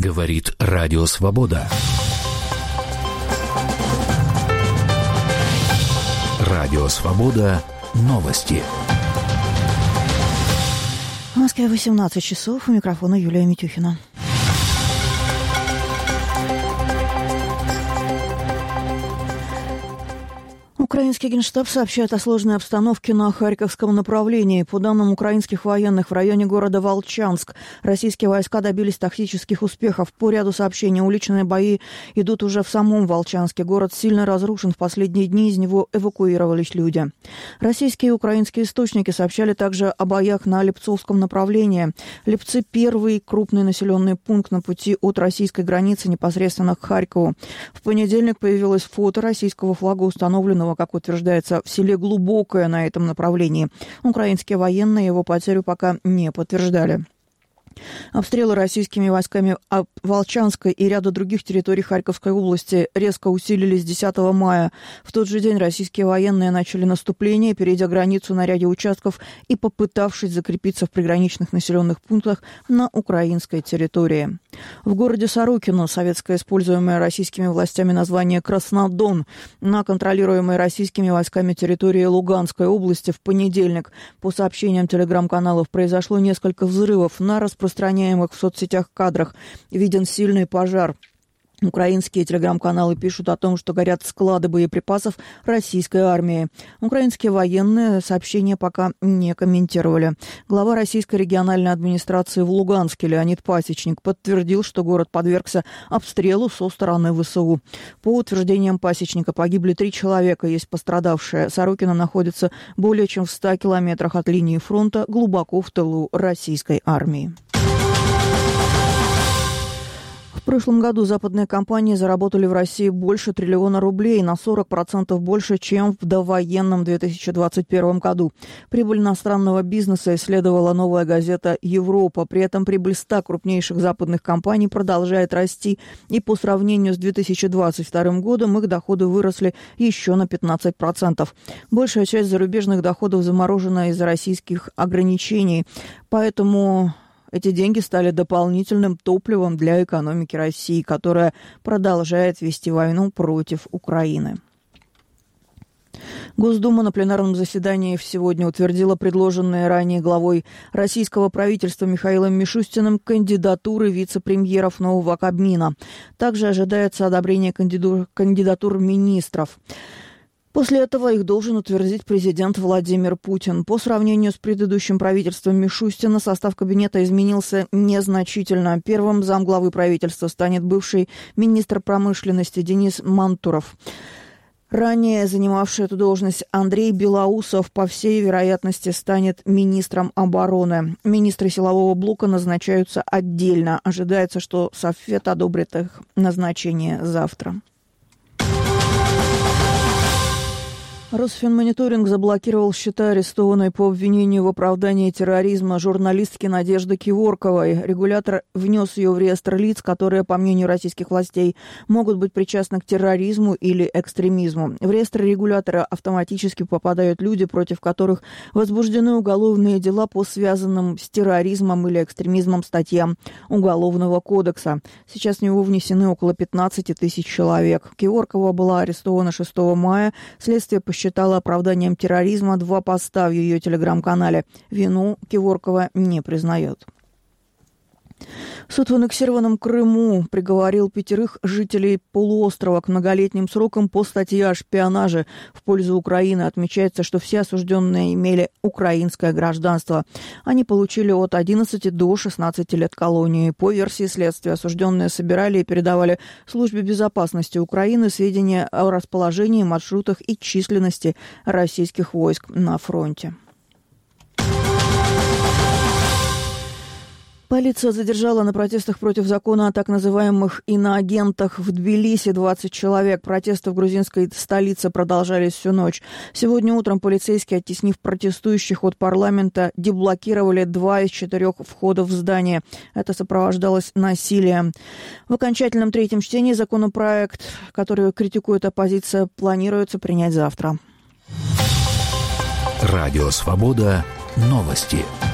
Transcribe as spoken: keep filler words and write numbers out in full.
Говорит Радио Свобода. Радио Свобода. Новости. В Москве восемнадцать часов. У микрофона Юлия Митюхина. Украинский Генштаб сообщает о сложной обстановке на Харьковском направлении. По данным украинских военных, в районе города Волчанск российские войска добились тактических успехов. По ряду сообщений, уличные бои идут уже в самом Волчанске. Город сильно разрушен. В последние дни из него эвакуировались люди. Российские и украинские источники сообщали также о боях на Липцовском направлении. Липцы – первый крупный населенный пункт на пути от российской границы непосредственно к Харькову. В понедельник появилось фото российского флага, установленного, как утверждается, в селе Глубокое на этом направлении. Украинские военные его потерю пока не подтверждали. Обстрелы российскими войсками Волчанской и ряда других территорий Харьковской области резко усилились десятого мая. В тот же день российские военные начали наступление, перейдя границу на ряде участков и попытавшись закрепиться в приграничных населенных пунктах на украинской территории. В городе Сорокино советское, используемое российскими властями название Краснодон, на контролируемой российскими войсками территории Луганской области в понедельник, по сообщениям телеграм-каналов, произошло несколько взрывов. На распространяемых в соцсетях кадрах виден сильный пожар. Украинские телеграм-каналы пишут о том, что горят склады боеприпасов российской армии. Украинские военные сообщения пока не комментировали. Глава российской региональной администрации в Луганске Леонид Пасечник подтвердил, что город подвергся обстрелу со стороны ВСУ. По утверждениям Пасечника, погибли три человека, есть пострадавшие. Сорокино находится более чем в ста километрах от линии фронта, глубоко в тылу российской армии. В прошлом году западные компании заработали в России больше триллиона рублей, на сорок процентов больше, чем в довоенном две тысячи двадцать первом году. Прибыль иностранного бизнеса исследовала новая газета «Европа». При этом прибыль ста крупнейших западных компаний продолжает расти. И по сравнению с две тысячи двадцать вторым годом их доходы выросли еще на пятнадцать процентов. Большая часть зарубежных доходов заморожена из-за российских ограничений. Поэтому эти деньги стали дополнительным топливом для экономики России, которая продолжает вести войну против Украины. Госдума на пленарном заседании сегодня утвердила предложенные ранее главой российского правительства Михаилом Мишустиным кандидатуры вице-премьеров нового Кабмина. Также ожидается одобрение кандидатур, кандидатур министров. После этого их должен утвердить президент Владимир Путин. По сравнению с предыдущим правительством Мишустина состав кабинета изменился незначительно. Первым замглавы правительства станет бывший министр промышленности Денис Мантуров. Ранее занимавший эту должность Андрей Белоусов, по всей вероятности, станет министром обороны. Министры силового блока назначаются отдельно. Ожидается, что Совет одобрит их назначение завтра. Росфинмониторинг заблокировал счета арестованной по обвинению в оправдании терроризма журналистки Надежды Киворковой. Регулятор внес ее в реестр лиц, которые, по мнению российских властей, могут быть причастны к терроризму или экстремизму. В реестр регулятора автоматически попадают люди, против которых возбуждены уголовные дела по связанным с терроризмом или экстремизмом статьям Уголовного кодекса. Сейчас в него внесены около пятнадцати тысяч человек. Киворкова была арестована шестого мая. Следствие посчитало считала оправданием терроризма два поста в ее телеграм-канале. Вину Киворкова не признает. Суд в аннексированном Крыму приговорил пятерых жителей полуострова к многолетним срокам по статье о шпионаже в пользу Украины. Отмечается, что все осужденные имели украинское гражданство. Они получили от одиннадцати до шестнадцати лет колонии. По версии следствия, осужденные собирали и передавали Службе безопасности Украины сведения о расположении, маршрутах и численности российских войск на фронте. Полиция задержала на протестах против закона о так называемых иноагентах в Тбилиси двадцать человек. Протесты в грузинской столице продолжались всю ночь. Сегодня утром полицейские, оттеснив протестующих от парламента, деблокировали два из четырех входов в здание. Это сопровождалось насилием. В окончательном третьем чтении законопроект, который критикует оппозиция, планируется принять завтра. Радио «Свобода». Новости.